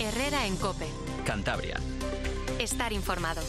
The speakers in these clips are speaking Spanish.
Herrera en COPE. Cantabria. Estar informado.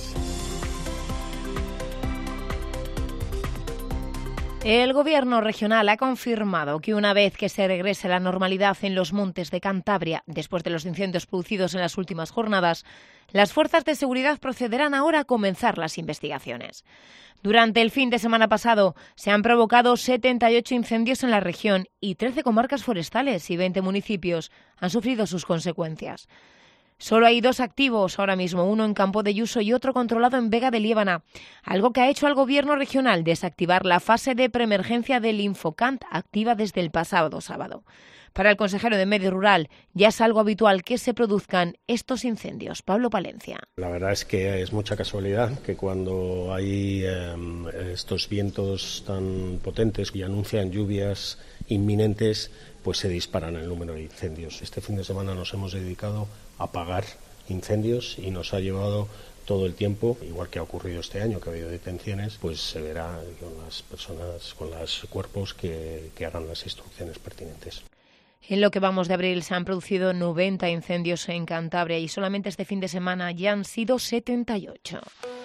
El Gobierno regional ha confirmado que una vez que se regrese a la normalidad en los montes de Cantabria, después de los incendios producidos en las últimas jornadas, las fuerzas de seguridad procederán ahora a comenzar las investigaciones. Durante el fin de semana pasado se han provocado 78 incendios en la región y 13 comarcas forestales y 20 municipios han sufrido sus consecuencias. Solo hay 2 activos ahora mismo, uno en Campo de Yuso y otro controlado en Vega de Liébana, algo que ha hecho al Gobierno regional desactivar la fase de preemergencia del Infocant, activa desde el pasado sábado. Para el consejero de Medio Rural ya es algo habitual que se produzcan estos incendios. Pablo Palencia. La verdad es que es mucha casualidad que cuando hay estos vientos tan potentes y anuncian lluvias inminentes, pues se disparan el número de incendios. Este fin de semana nos hemos dedicado a apagar incendios y nos ha llevado todo el tiempo, igual que ha ocurrido este año, que ha habido detenciones, pues se verá con las personas, con los cuerpos que hagan las instrucciones pertinentes. En lo que vamos de abril se han producido 90 incendios en Cantabria y solamente este fin de semana ya han sido 78.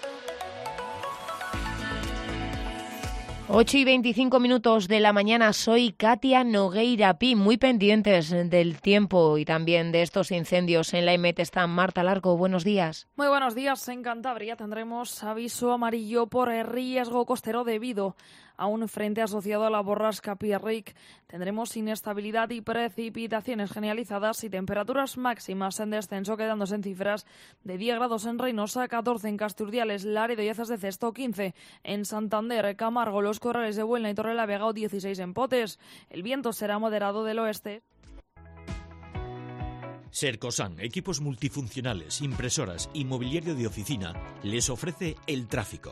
8:25 de la mañana, soy Katia Nogueira Pi, muy pendientes del tiempo y también de estos incendios. En la EMET está Marta Largo, buenos días. Muy buenos días. En Cantabria tendremos aviso amarillo por riesgo costero debido a un frente asociado a la borrasca Pierrick. Tendremos inestabilidad y precipitaciones generalizadas y temperaturas máximas en descenso, quedándose en cifras de 10 grados en Reynosa, 14 en Casturdiales, Laredo y Azas de Cesto, 15 en Santander, Camargo, Los Corrales de Buelna y Torrelavega, 16 en Potes. El viento será moderado del oeste. Sercosan, equipos multifuncionales, impresoras y mobiliario de oficina, les ofrece el tráfico.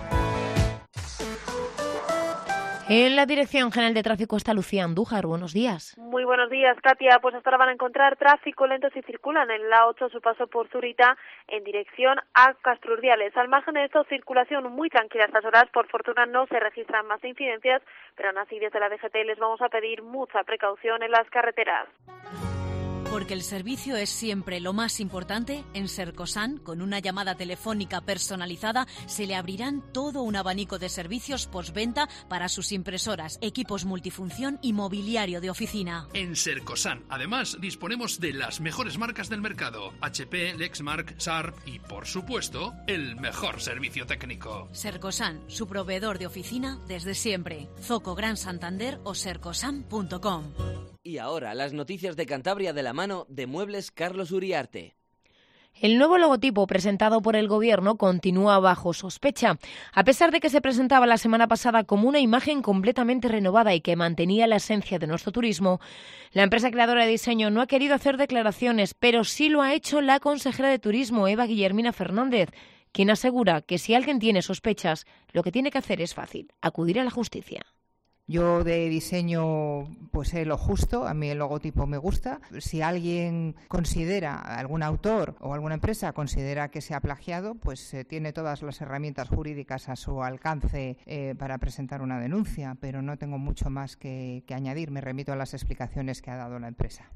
En la Dirección General de Tráfico está Lucía Andújar. Buenos días. Muy buenos días, Katia. Pues hasta ahora van a encontrar tráfico lento si circulan en la 8 a su paso por Zurita en dirección a Casturdiales. Al margen de esto, circulación muy tranquila a estas horas. Por fortuna no se registran más incidencias, pero aún así desde la DGT les vamos a pedir mucha precaución en las carreteras. Porque el servicio es siempre lo más importante, en Sercosan, con una llamada telefónica personalizada, se le abrirán todo un abanico de servicios postventa para sus impresoras, equipos multifunción y mobiliario de oficina. En Sercosan, además, disponemos de las mejores marcas del mercado: HP, Lexmark, Sharp y, por supuesto, el mejor servicio técnico. Sercosan, su proveedor de oficina desde siempre. Zoco Gran Santander o sercosan.com. Y ahora, las noticias de Cantabria de la mano de Muebles Carlos Uriarte. El nuevo logotipo presentado por el Gobierno continúa bajo sospecha. A pesar de que se presentaba la semana pasada como una imagen completamente renovada y que mantenía la esencia de nuestro turismo, la empresa creadora de diseño no ha querido hacer declaraciones, pero sí lo ha hecho la consejera de Turismo, Eva Guillermina Fernández, quien asegura que si alguien tiene sospechas, lo que tiene que hacer es fácil: acudir a la justicia. Yo de diseño pues sé lo justo, a mí el logotipo me gusta. Si alguien considera, algún autor o alguna empresa considera que se ha plagiado, pues tiene todas las herramientas jurídicas a su alcance para presentar una denuncia, pero no tengo mucho más que añadir, me remito a las explicaciones que ha dado la empresa.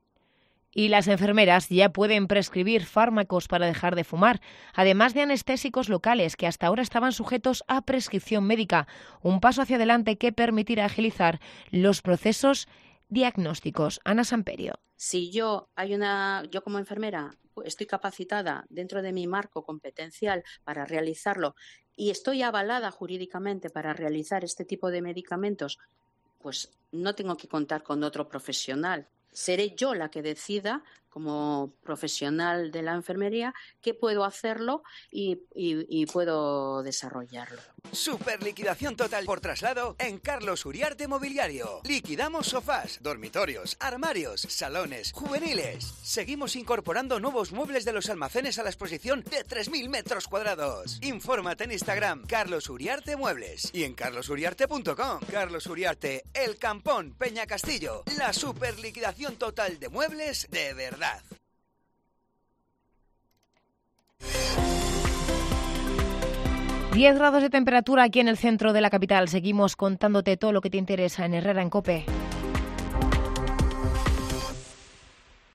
Y las enfermeras ya pueden prescribir fármacos para dejar de fumar, además de anestésicos locales que hasta ahora estaban sujetos a prescripción médica, un paso hacia adelante que permitirá agilizar los procesos diagnósticos. Ana Samperio. Si yo como enfermera estoy capacitada dentro de mi marco competencial para realizarlo y estoy avalada jurídicamente para realizar este tipo de medicamentos, pues no tengo que contar con otro profesional. Seré yo la que decida, como profesional de la enfermería, que puedo hacerlo y puedo desarrollarlo. Super liquidación total por traslado en Carlos Uriarte Mobiliario. Liquidamos sofás, dormitorios, armarios, salones, juveniles. Seguimos incorporando nuevos muebles de los almacenes a la exposición de 3.000 metros cuadrados. Infórmate en Instagram, Carlos Uriarte Muebles, y en carlosuriarte.com. Carlos Uriarte, El Campón, Peña Castillo. La super liquidación total de muebles de verdad. 10 grados de temperatura aquí en el centro de la capital. Seguimos contándote todo lo que te interesa en Herrera en COPE.